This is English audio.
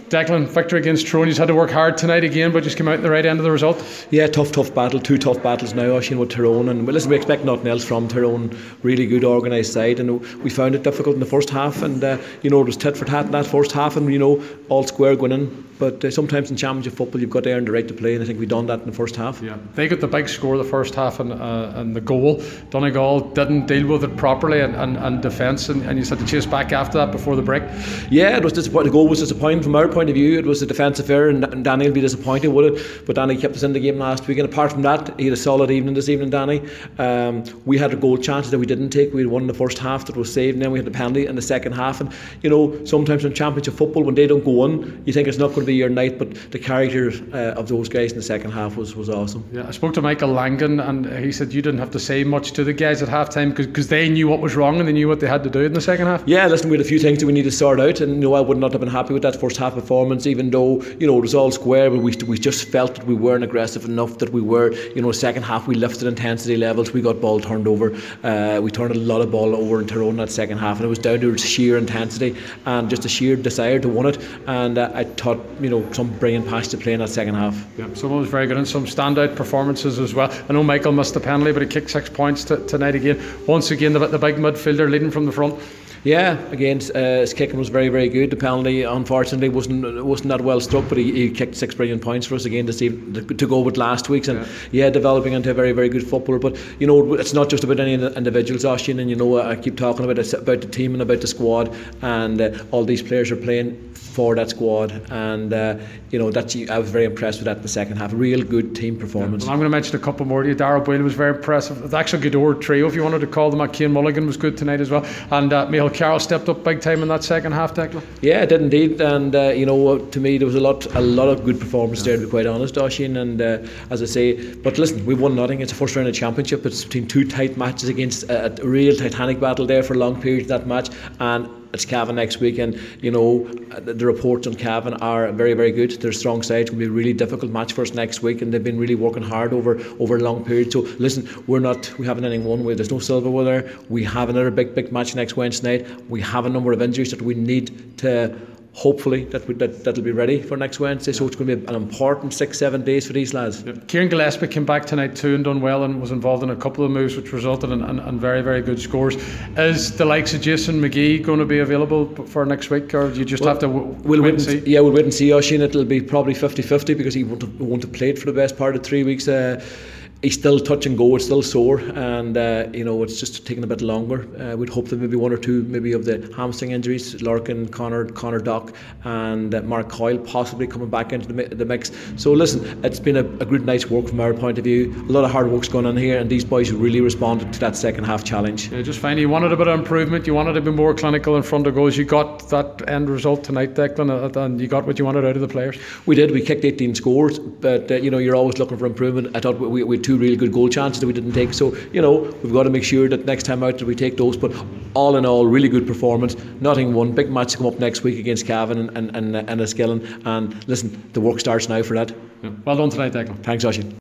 Declan, victory against Tyrone. You had to work hard tonight again, but just came out in the right end of the result. Yeah, tough battle. 2 tough battles now, Oisín, with Tyrone. And listen, we expect nothing else from Tyrone. Really good organised side, and we found it difficult in the first half. And it was tit for tat in that first half, and all square going in. But sometimes in championship football, you've got to earn the right to play, and I think we done that in the first half. Yeah, they got the big score the first half, and the goal. Donegal didn't deal with it properly, and defence, and you had to chase back after that before the break. Yeah, it was disappointing. The goal was disappointing from our point of view. It was a defensive error, and Danny will be disappointed with it. But Danny kept us in the game last week, and apart from that, he had a solid evening this evening, Danny. We had a goal chances that we didn't take. We had one in the first half that was saved, and then we had the penalty in the second half. And sometimes in championship football, when they don't go on, you think it's not going to be your night. But the character of those guys in the second half was awesome. Yeah, I spoke to Michael Langan, and he said you didn't have to say much to the guys at half time because they knew what was wrong and they knew what they had to do in the second half. Yeah, listen, we had a few things that we need to sort out, and I would not have been happy with that first half performance, even though it was all square. But we just felt that we weren't aggressive enough. That we were, second half we lifted intensity levels. We got ball turned over. We turned a lot of ball over in Tyrone that second half, and it was down to sheer intensity and just a sheer desire to win it. And I thought, some brilliant pass to play in that second half. Yeah, someone was very good and some standout performances as well. I know Michael missed the penalty, but he kicked 6 points tonight again. Once again, the big midfielder leading from the front. Yeah, again, his kicking was very, very good. The penalty, unfortunately, wasn't that well struck, but he kicked 6 brilliant points for us again to go with last week's, and developing into a very, very good footballer. But it's not just about any individuals, Oisín, and I keep talking about it, about the team and about the squad, and all these players are playing for that squad, and I was very impressed with that in the second half. Real good team performance. Well, I'm going to mention a couple more to you. Darrell Boyle was very impressive. The actual Gador trio, if you wanted to call them. Cian Mulligan was good tonight as well, and Michael Carroll stepped up big time in that second half, Declan. Yeah, it did indeed, and to me there was a lot of good performances there, to be quite honest, Oisín. And as I say, but listen, we won nothing. It's a first round of championship. It's between 2 tight matches against a real titanic battle there for a long period of that match, and it's Cavan next week, and the reports on Cavan are very, very good. They're a strong side. It's going to be a really difficult match for us next week, and they've been really working hard over a long period. So listen, we haven't anything won. There's no silverware there. We have another big match next Wednesday night. We have a number of injuries that we need to. Hopefully that'll be ready for next Wednesday, so it's going to be an important 6-7 days for these lads. Kieran Gillespie came back tonight too and done well, and was involved in a couple of moves which resulted in very, very good scores. Is the likes of Jason McGee going to be available for next week, or do you just have to wait and see? Yeah, we'll wait and see, Oisín. It'll be probably 50-50 because he won't have played for the best part of 3 weeks. He's still touch and go, it's still sore, and it's just taking a bit longer. We'd hope that maybe 1 or 2 maybe of the hamstring injuries, Larkin, Connor Dock and Mark Coyle possibly coming back into the mix. So listen, it's been a good night's work from our point of view. A lot of hard work's going on here, and these boys really responded to that second half challenge. Yeah, just fine. You wanted a bit of improvement, you wanted to be more clinical in front of goals. You got that end result tonight, Declan, and you got what you wanted out of the players. We did. We kicked 18 scores, but you're always looking for improvement. I thought we had 2 really good goal chances that we didn't take, so we've got to make sure that next time out that we take those. But all in all, really good performance. Nothing won. Big match to come up next week against Cavan and Enniskillen, and listen, the work starts now for that. Yeah. Well done tonight, Declan. Thanks, Oisín.